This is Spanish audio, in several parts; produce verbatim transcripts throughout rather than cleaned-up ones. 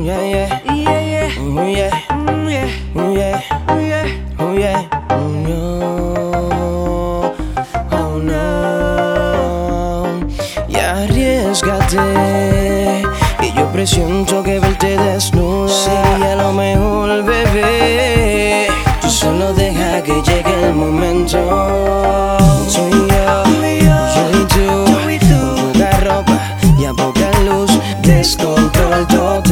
yeah, yeah, yeah, yeah, oh yeah, mm, yeah, oh yeah, oh yeah, oh yeah, oh no, oh no. Y arriesgate, y yo presiento que verte desnuda sería lo mejor, bebé. Tú solo deja que llegue el momento. Tú y yo, yo y tú, con poca ropa y a poca luz, descontrol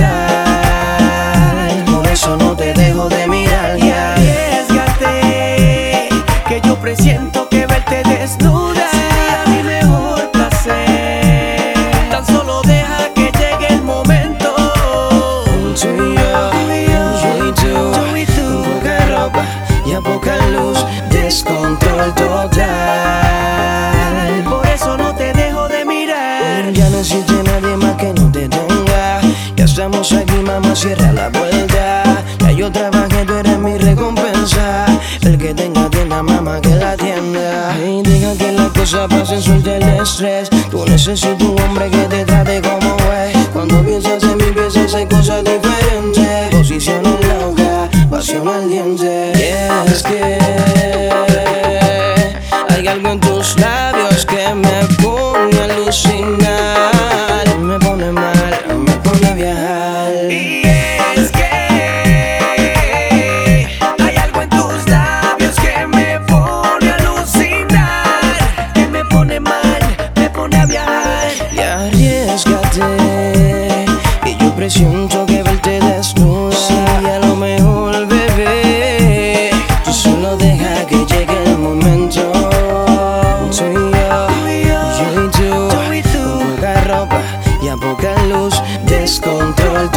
total. Por eso no te dejo de mirar, ya. Arriésgate, que yo presiento que verte desnuda sería mi mejor placer. Tan solo deja que llegue el momento. Tú y yo, yo y tú, con poca ropa y a poca luz, descontrol total. Por eso no te dejo de mirar. Ya no existe nadie más que no te tenga. Ya estamos aquí, mamá, cierra la puerta. Ya yo trabajé, tú eres mi recompensa. El que tenga tienda, mamá, que la tienda. Y deja que las cosas pasen, suelta el estrés. Tú necesitas un hombre que te trate como es. Cuando piensas en mí, piensas en cosas diferentes. Posiciones locas, pasión al diente. Y es que hay algo en tus labios que me pone a alucinar. Me pone mal, me pone a viajar. Y es que hay algo en tus labios que me pone a alucinar, que me pone mal, me pone a viajar. Y arriesgate, y yo presiento que verte desnuda sería lo mejor, bebé. Tú solo deja que llegue el momento. Tú y yo, yo y tú, con poca ropa y a poca luz, descontrol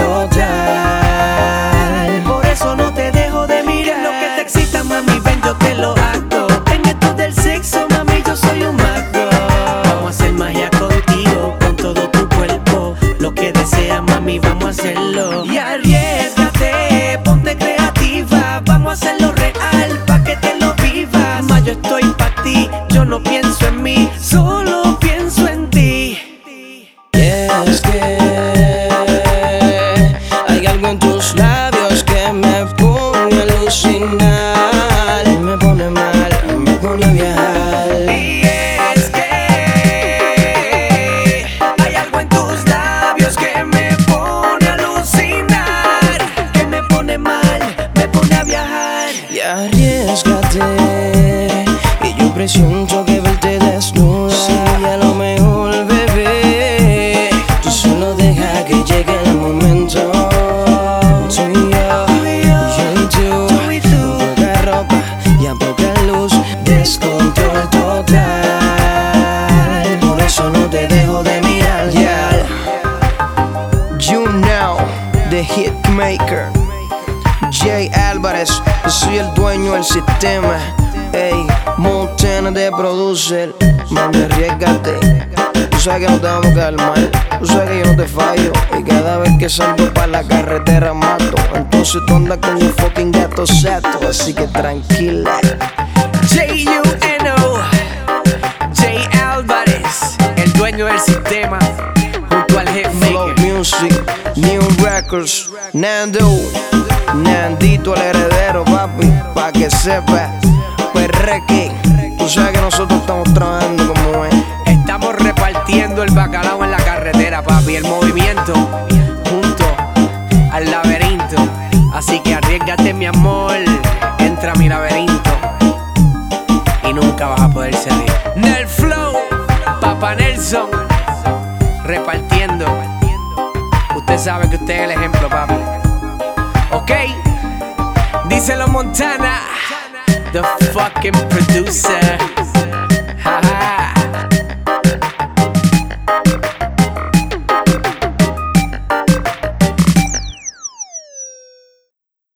total. Por eso no te dejo de mirar. Lo que te excita, mami, ven, yo te lo hago. En esto del sexo, mami, yo soy un mago. Vamos a hacer magia contigo, con todo tu cuerpo. Lo que deseas, mami, vamos a hacerlo. Y arriésgate, ponte creativa. Vamos a hacerlo real, pa' que te lo vivas. Ma, yo estoy pa' ti, yo no pienso en mí, solo pienso en ti. Y es que hay algo en tus labios que me pone a alucinar. Me pone mal, me pone a viajar. Y es que hay algo en tus labios que me pone a alucinar, que me pone mal, me pone a viajar. Y arriesgate, y yo presiento que verte desnuda sería lo mejor, bebé. Tú solo deja que llegue el momento. Tú y yo, yo y tú, con poca ropa y a poca luz, descontrol total. Por eso no te dejo de mirar, yeah. You know, the hitmaker, Jay Álvarez, yo soy el dueño del sistema. Ey, Montana de producer, mami, arriesgate. Tú sabes que no te vamos a quedar mal, tú sabes que yo no te fallo. Y cada vez que salgo pa' la carretera mato. Entonces tú andas con un fucking gato sato, así que tranquila. J U N O, Jay Álvarez, el dueño del sistema, junto al Flow hitmaker. Music, New Records, Nando, Nandito el heredero, papi, pa' que sepa. Perreque, tú sabes que nosotros estamos trabajando como es. Estamos repartiendo el bacalao en la carretera, papi. El movimiento junto al laberinto. Así que arriésgate, mi amor. Entra a mi laberinto y nunca vas a poder salir. Nel Flow, Papa Nelson, repartiendo. Usted sabe que usted es el ejemplo, papi. Ok, díselo Montana, the fucking producer.